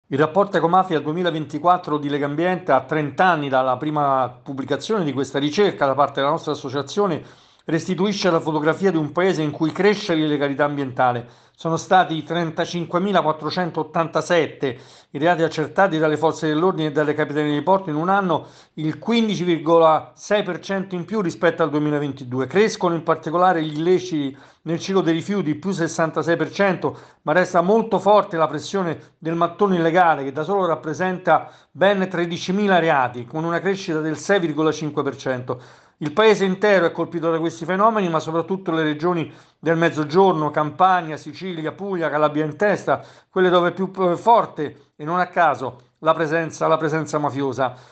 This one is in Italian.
Il rapporto Ecomafia 2024 di Legambiente, a 30 anni dalla prima pubblicazione di questa ricerca da parte della nostra associazione, restituisce la fotografia di un paese in cui cresce l'illegalità ambientale. Sono stati 35.487 i reati accertati dalle forze dell'ordine e dalle capitanerie di porto in un anno, il 15,6% in più rispetto al 2022. Crescono in particolare gli illeciti nel ciclo dei rifiuti, più 66%, ma resta molto forte la pressione del mattone illegale, che da solo rappresenta ben 13.000 reati, con una crescita del 6,5%. Il paese intero è colpito da questi fenomeni, ma soprattutto le regioni del Mezzogiorno, Campania, Sicilia, Puglia, Calabria in testa, quelle dove è più forte, e non a caso, la presenza mafiosa.